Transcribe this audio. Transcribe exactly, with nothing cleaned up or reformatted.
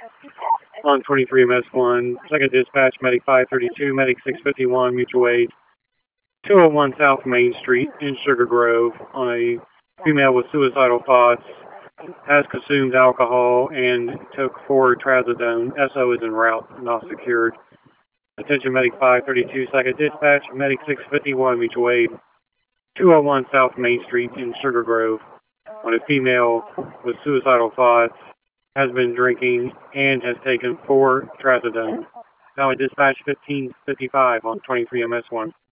On twenty-three M S one, second dispatch, medic five thirty-two, medic six fifty-one, mutual aid, two oh one South Main Street in Sugar Grove on a female with suicidal thoughts, has consumed alcohol and took four trazodone. S O is en route, not secured. Attention medic five thirty-two, second dispatch, medic six fifty-one, mutual aid, two oh one South Main Street in Sugar Grove on a female with suicidal thoughts, has been drinking and has taken four trazodone. Valley dispatch fifteen fifty-five on twenty-three M S one.